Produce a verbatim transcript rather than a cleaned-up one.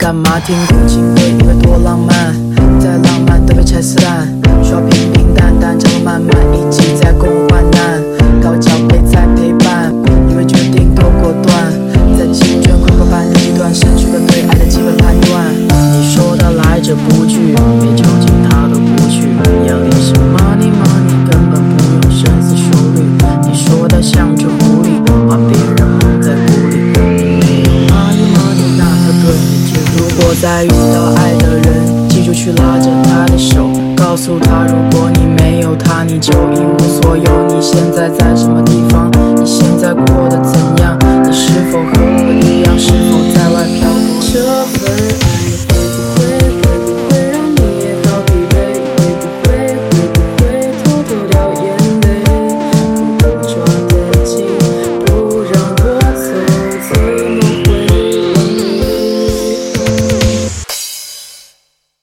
干嘛听古琴会以为多浪漫，再浪漫都被拆撕烂，说平平淡淡常慢慢一起在共患难，高脚杯在陪伴，以为决定够果断，在弃卷快过半一段，失去了对爱的基本判断。你说他来者不拒，没交集他都不去，眼里是 money money， 根本不用深思熟虑。你说他像只狐狸，把别人蒙在鼓里，没有 money money， 那他对你只如果再遇到爱的人，记住去拉着他的手，告诉他如果你没有他你就一无所有。你现在在什么地方？你现在过得怎样？你是否和我一样？是否在外漂